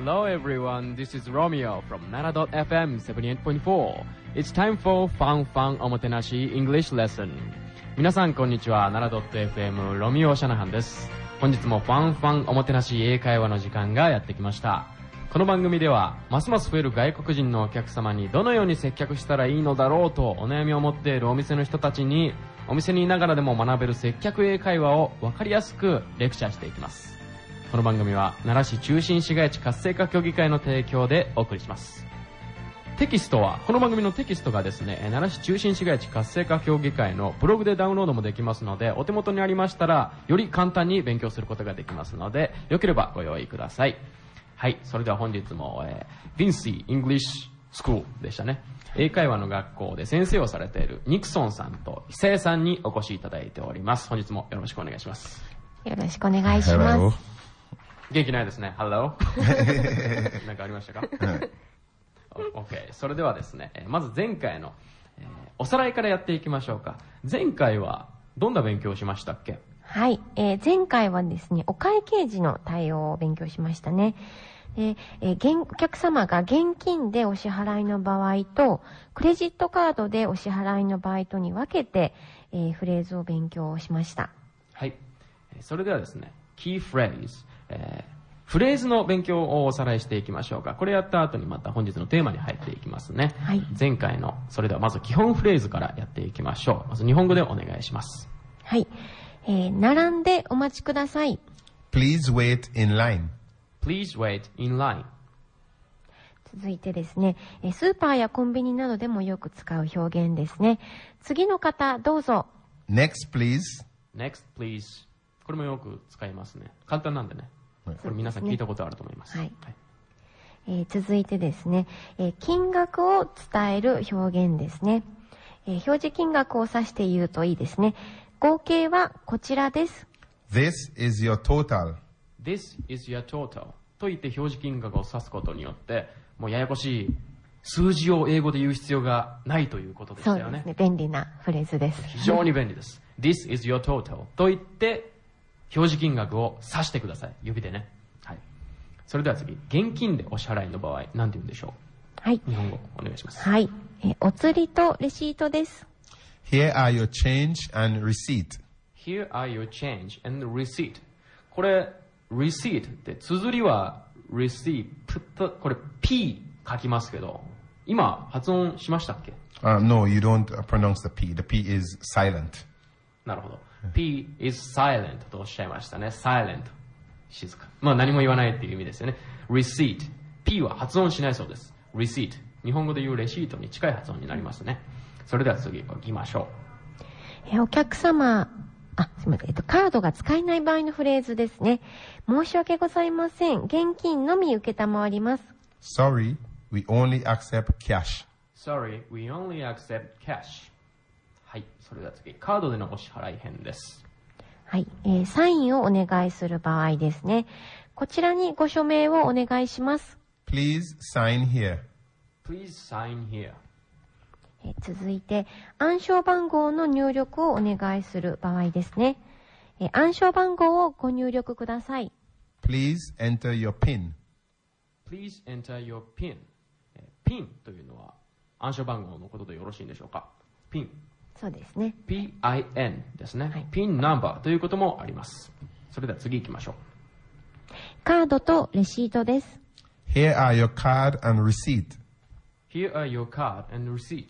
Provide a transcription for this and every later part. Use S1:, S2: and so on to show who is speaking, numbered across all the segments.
S1: Hello everyone, this is Romeo from Nara.fm 78.4. It's time for Fun Fun おもてなし English Lesson. 皆さんこんにちは、Nara.fm ロミオ・シャナハンです。本日もファンファンおもてなし英会話の時間がやってきました。この番組ではますます増える外国人のお客様にどのように接客したらいいのだろうとお悩みを持っているお店の人たちにお店にいながらでも学べる接客英会話を分かりやすくレクチャーしていきます。この番組は奈良市中心市街地活性化協議会の提供でお送りします。テキストはこの番組のテキストがですね、奈良市中心市街地活性化協議会のブログでダウンロードもできますので、お手元にありましたらより簡単に勉強することができますので、よければご用意ください。はい、それでは本日も、Vincy English School でしたね。英会話の学校で先生をされているニクソンさんと伊勢さんにお越しいただいております。本日もよろしくお願いします。
S2: よろしくお願いします。
S1: 元気ないですね。Hello なんかありましたか？OK。それではですね、まず前回の、おさらいからやっていきましょうか。前回はどんな勉強をしましたっけ？
S2: はい、前回はですね、お会計時の対応を勉強しましたね。お客様が現金でお支払いの場合と、クレジットカードでお支払いの場合とに分けて、フレーズを勉強しました。
S1: はい。それではですね、キーフレーズ、フレーズの勉強をおさらいしていきましょうか。これやった後にまた本日のテーマに入っていきますね。
S2: はい。
S1: 前回の、それではまず基本フレーズからやっていきましょう。まず日本語でお願いします。
S2: はい。並んでお待ちください。
S3: Please wait in line.Please
S1: wait in line.
S2: 続いてですね、スーパーやコンビニなどでもよく使う表現ですね。次の方、どうぞ。
S3: Next, please.
S1: Next, please. これもよく使いますね。簡単なんでね。これ皆さん聞いたことあると思います。
S2: はい。続いてですね、金額を伝える表現ですね。表示金額を指して言うといいですね。合計はこちらです。
S3: This is your total.This
S1: is your total と言って表示金額を指すことによってもうややこしい数字を英語で言う必要がないということでしたよね。
S2: そうですね、便利なフレーズです。
S1: 非常に便利です。This is your total と言って表示金額を指してください。指でね。はい。それでは次、現金でお支払いの場合何て言うんでしょう？
S2: はい。
S1: 日本語お願いします。
S2: はい。お釣りとレシートです。
S3: Here are your change and receipt.
S1: Here are your change and receipt. これreceipt って綴りは receipt これ P 書きますけど今発音しましたっけ
S3: ？No, you don't pronounce the P. The P is silent.
S1: なるほど。P is silent とおっしゃいましたね。silent 静か。まあ何も言わないっていう意味ですよね。receipt P は発音しないそうです。receipt 日本語で言うレシートに近い発音になりますね。それでは次行きましょ
S2: う。お客様すみません。カードが使えない場合のフレーズですね。申し訳ございません。現金のみ受けたまわります。
S3: Sorry, we only accept cash.
S1: Sorry, we only accept cash. はい。それでは次、カードでのお支払い編です。
S2: はい。サインをお願いする場合ですね。こちらにご署名をお願いします。
S3: Please sign here.
S1: Please sign here.
S2: 続いて、暗証番号の入力をお願いする場合ですね。暗証番号をご入力ください。
S3: Please enter your PIN.
S1: Please enter your PIN. PIN というのは暗証番号のことでよろしいんでしょうか？ PIN。
S2: そうですね。
S1: PIN ですね。
S2: はい、
S1: PIN ナンバーということもあります。それでは次行きましょう。
S2: カードとレシートです。
S3: Here are your card and receipt.
S1: Here are your card and receipt.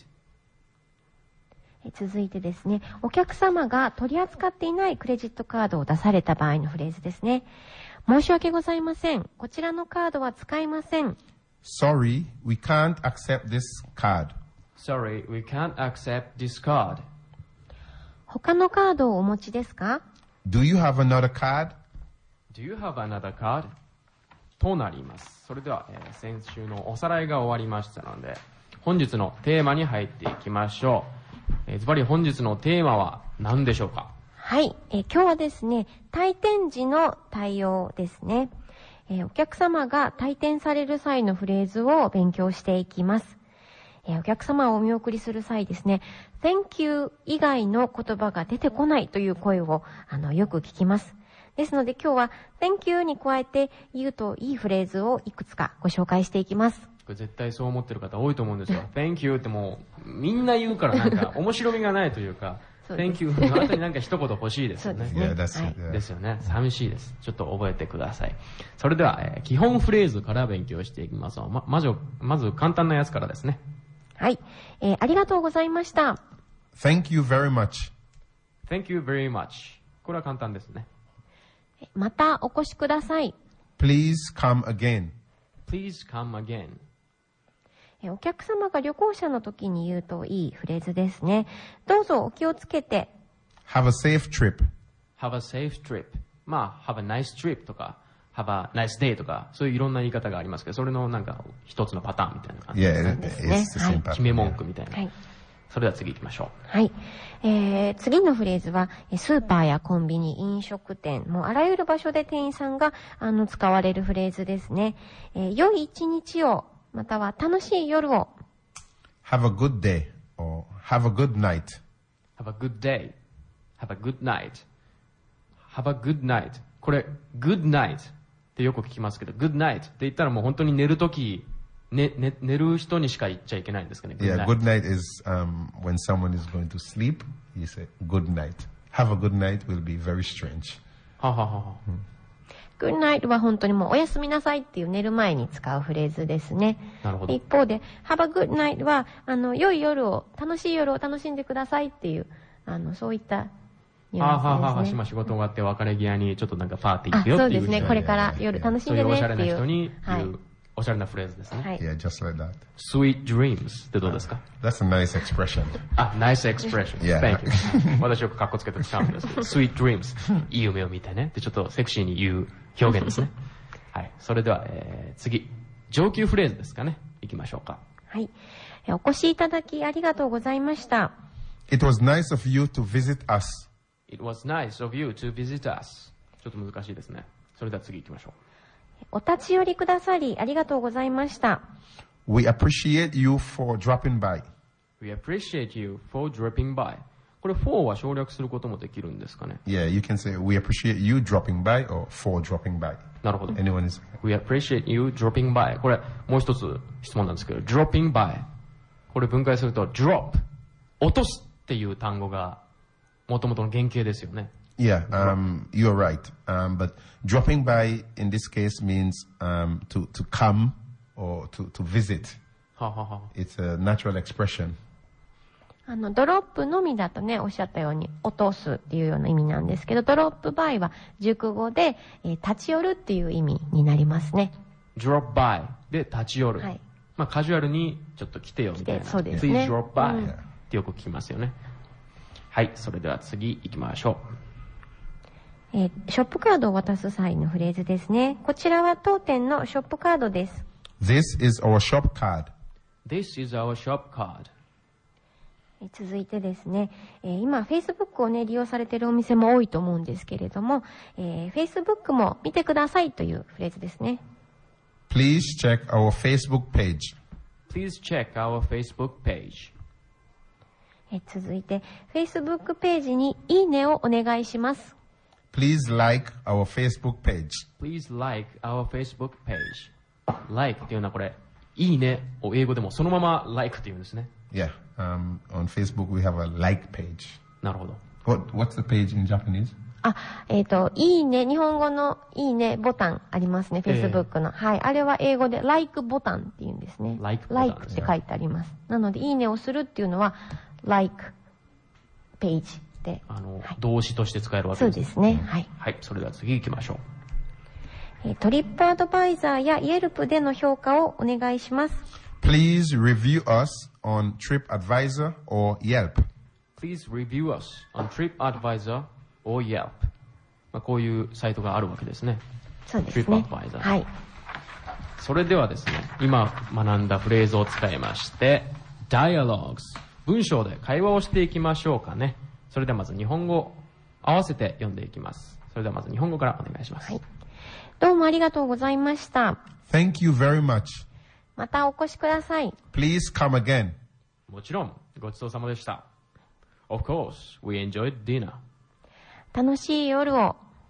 S2: 続いてですね、お客様が取り扱っていないクレジットカードを出された場合のフレーズですね。申し訳ございません。こちらのカードは使いません。
S3: Sorry, we can't accept this card.
S1: Sorry, we can't accept this card.
S2: 他のカードをお持ちですか？
S3: Do you have another card?
S1: Do you have another card? となります。それでは、先週のおさらいが終わりましたので、本日のテーマに入っていきましょう。ズバリ本日のテーマは何でしょうか？
S2: はい、今日はですね、退店時の対応ですね。お客様が退店される際のフレーズを勉強していきます。お客様をお見送りする際ですね、Thank you 以外の言葉が出てこないという声をよく聞きます。 ですので今日は Thank you に加えて言うといいフレーズをいくつかご紹介していきます。
S1: これ絶対そう思ってる方多いと思うんですよ。Thank you ってもうみんな言うからなんか面白みがないというか、Thank you の後になんか一言欲しいですよね。
S3: Yeah, that's it. Yeah.
S1: ですよね。寂しいです。ちょっと覚えてください。それでは、基本フレーズから勉強していきます。まず簡単なやつからですね。
S2: はい、ありがとうございました。
S3: Thank you very much.
S1: Thank you very much. これは簡単ですね。
S2: またお越しください。
S3: Please come again.
S1: Please come again.
S2: お客様が旅行者の時に言うといいフレーズですね。どうぞお気をつけて。
S3: Have a safe trip.
S1: Have a safe trip. まあ、have a nice trip とか、have a nice day とか、そういういろんな言い方がありますけど、それのなんか一つのパターンみたいな感じです
S3: Yeah,
S1: ね。
S3: it's the same pattern.
S1: 決め文句みたいな。
S2: はい。
S1: それでは次行きましょ
S2: はい。次のフレーズは、スーパーやコンビニ、飲食店、もうあらゆる場所で店員さんが使われるフレーズですね。良い一日を、または楽しい夜を。
S3: Have a good day or have a good night.
S1: Have a good day. Have a good night. Have a good night. これ、good night ってよく聞きますけど、good night って言ったらもう本当に寝るとき、寝る人にしか言っちゃいけないんですかね。
S3: Yeah, good night is when someone is going to sleep, you say good night. Have a good night will be very strange.
S1: はははは。
S2: Good night は本当にもうおやすみなさいっていう寝る前に使うフレーズですね。
S1: なるほど。
S2: 一方で Have a good night は良い夜を、楽しい夜を楽しんでくださいっていうそういったニュアンスですね。
S1: はは、仕事終わって別れ際にちょっとなんかパーティー行くよっていう。
S2: そうですね。これから夜楽しんでねっていう。
S1: そういうおしゃれな人に
S2: はい。
S1: おしゃれなフレーズですね。
S2: はい。
S3: Yeah, just like that.
S1: Sweet dreams ってどうですか？
S3: That's a nice expression.
S1: nice expression.
S3: Yeah.
S1: Thank you. 私よくカッコつけて使うんですけど、Sweet dreams いい夢を見てねってちょっとセクシーに言う表現ですね。はい。それでは、次。上級フレーズですかね。行きましょうか。
S2: はい。お越しいただきありがとうございました。
S3: It was nice of you to visit us.
S1: It was nice of you to visit us. ちょっと難しいですね。それでは次行きましょう。
S2: お立ち寄りくださりありがとうございました。
S3: We appreciate you for dropping by.
S1: We appreciate you for dropping by. これforは省略することもできるんですかね。
S3: Yeah, you can say we appreciate you dropping by or for dropping by.
S1: なるほど。
S3: Anyone is.
S1: We appreciate you dropping by. これもう一つ質問なんですけど、dropping by。これ分解すると drop。落とすっていう単語が元々の原型ですよね。
S3: Yeah, you're right. But dropping by in this case means to come or to visit.
S1: ははは。
S3: It's a natural expression.
S2: ドロップのみだとね、おっしゃったように落とすっていうような意味なんですけど、ドロップバイは熟語で、立ち寄るっていう意味になりますね。
S1: drop by で立ち寄る。
S2: はい。
S1: まあカジュアルにちょっと来てよみたいな。
S2: そうですね。
S1: Please drop by、ってよく聞きますよね。はい、それでは次行きましょ
S2: う。ショップカードを渡す際のフレーズですね。こちらは当店のショップカードです。
S3: This is our shop card.
S1: This is our shop card.
S2: 続いてですね、今 Facebook をね利用されているお店も多いと思うんですけれども、Facebook も見てくださいというフレーズですね。
S3: Please check our Facebook page.
S1: Please check our Facebook page.
S2: 続いて Facebook ページにいいねをお願いします。
S3: Please like our Facebook page.
S1: Please like our Facebook page. Like っていうのはこれ、いいねを英語でもそのまま like っていうんですね。
S3: Yeah, on Facebook we have a like page.
S1: なるほど。
S3: What's the page in Japanese?
S2: いいね、日本語のいいねボタンありますね、Facebook の。はい。あれは英語で like ボタンって言うんですね。
S1: like ボタン。
S2: like って書いてあります。なので、いいねをするっていうのは like page で。
S1: 動詞として使えるわけですね。
S2: そうですね。はい。
S1: はい。それでは次行きましょ
S2: う。トリップアドバイザーやイエルプでの評価をお願いします。
S3: Please review us on TripAdvisor or Yelp.
S1: Please review us on TripAdvisor or Yelp. まあこういうサイトがあるわけですね。
S2: そうですね。
S1: TripAdvisor。
S2: はい。
S1: それではですね、今学んだフレーズを使いまして、Dialogues。文章で会話をしていきましょうかね。それではまず日本語合わせて読んでいきます。それではまず日本語からお願いします。
S2: はい。どうもありがとうございました。
S3: Thank you very much.
S2: またお越しください。
S3: Please come again.
S1: もちろん、ごちそうさまでした。Of course, we enjoyed dinner.
S2: 楽しい夜を。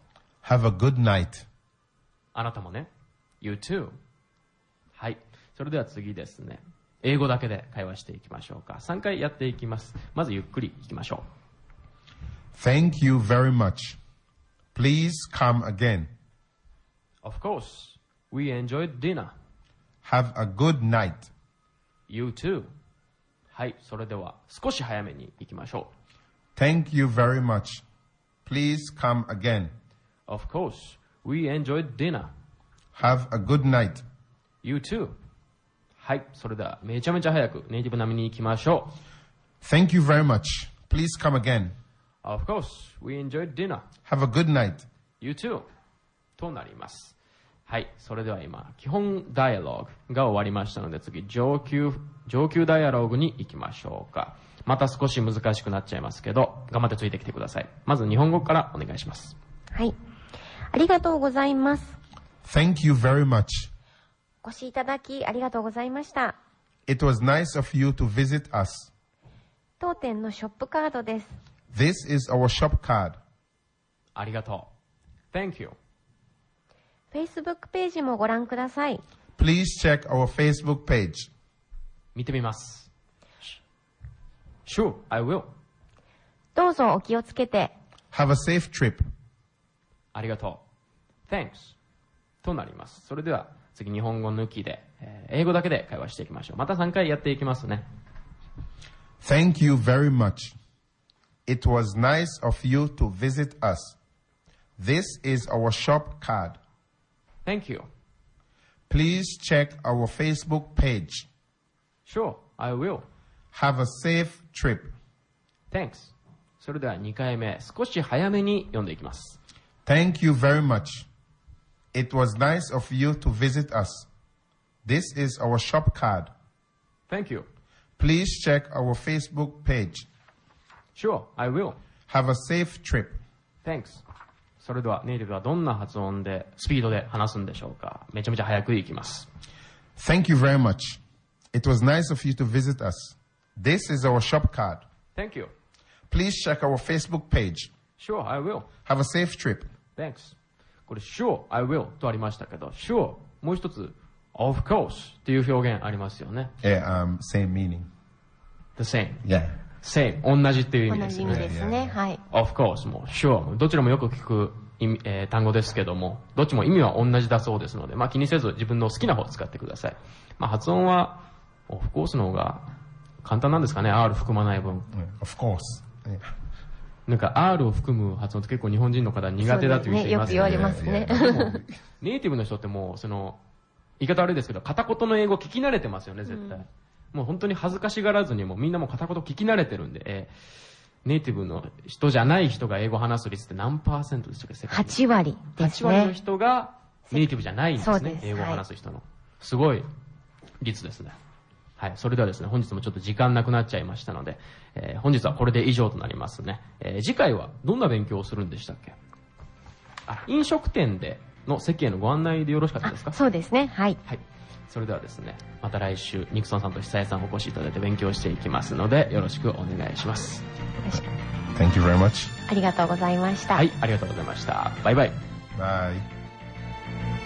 S3: Have a good night.
S1: あなたもね。You too. はい。それでは次ですね。英語だけで会話していきましょうか。3回やっていきます。まずゆっくりいきましょう。
S3: Thank you very much. Please come again.
S1: Of course. We enjoyed dinner.
S3: Have a good night.
S1: You too. はい。それでは少し早めに行きましょう。
S3: Thank you very much. Please come again.
S1: Of course. We enjoyed dinner.
S3: Have a good night.
S1: You too. はい。それではめちゃめちゃ早くネイティブ並みに行きましょう。
S3: Thank you very much. Please come again.
S1: Of course. We enjoyed dinner.
S3: Have a good night.
S1: You too. となります。はい。それでは今、基本ダイアログが終わりましたので、次、上級ダイアログに行きましょうか。また少し難しくなっちゃいますけど、頑張ってついてきてください。まず日本語からお願いします。
S2: はい。ありがとうございます。
S3: Thank you very much.
S2: お越しいただきありがとうございました。
S3: It was nice of you to visit us.
S2: 当店のショップカードです。
S3: This is our shop card.
S1: ありがとう。Thank you.
S2: Facebook ページもご覧ください。
S3: Please check our Facebook page.
S1: 見てみます。Sure, I will.
S2: どうぞお気をつけて。
S3: Have a safe trip.
S1: ありがとう。Thanks. となります。それでは次日本語抜きで、英語だけで会話していきましょう。また3回やっていきますね。
S3: Thank you very much. It was nice of you to visit us. This is our shop card.
S1: Thank you.
S3: Please check our Facebook page.
S1: Sure, I will.
S3: Have a safe trip.
S1: Thanks. それでは2回目、少し早めに読んでいきます。
S3: Thank you very much. It was nice of you to visit us. This is our shop card.
S1: Thank you.
S3: Please check our Facebook page.
S1: Sure, I will.
S3: Have a safe trip.
S1: Thanks. それではネイティブはどんな発音で、スピードで話すんでしょうか。めちゃめちゃ早くいきます。
S3: Thank you very much. It was nice of you to visit us. This is our shop card.
S1: Thank you.
S3: Please check our Facebook page.
S1: Sure, I will.
S3: Have a safe trip.
S1: Thanks. これ Sure, I will とありましたけど、Sure もう一つ Of course っていう表現ありますよね。
S3: Same meaning.
S1: The same.
S3: Yeah.
S1: Same. 同じっていう意味ですね。
S2: 同じ意味ですね。はい。
S1: Of course も Sure もどちらもよく聞く単語ですけども、どっちも意味は同じだそうですので、気にせず自分の好きな方を使ってください。発音は Of course の方が簡単なんですかね。R 含まない分。
S3: Of course. Yeah.
S1: なんか R を含む発音って結構日本人の方苦手だという人いますよね。
S2: よく言われますね。
S1: ネイティブの人ってもう言い方悪いですけど、片言の英語聞き慣れてますよね、絶対。もう本当に恥ずかしがらずにもうみんなもう片言聞き慣れてるんで、ネイティブの人じゃない人が英語を話す率って何%でしたっけ？
S2: 8割ですね。
S1: 8割の人がネイティブじゃないんですね、英語を話す人の。すごい率ですね。はい。それではですね、本日もちょっと時間なくなっちゃいましたので、本日はこれで以上となりますね。次回はどんな勉強をするんでしたっけ？飲食店での席へのご案内でよろしかったですか？
S2: そうですね。はい。
S1: はい。それではですね、また来週、ニクソンさんと久江さんお越しいただいて勉強していきますので、よろしくお願いします。
S3: Thank you very much.
S2: ありがとうございました。
S1: はい、ありがとうございました。バイバイ。
S3: Bye.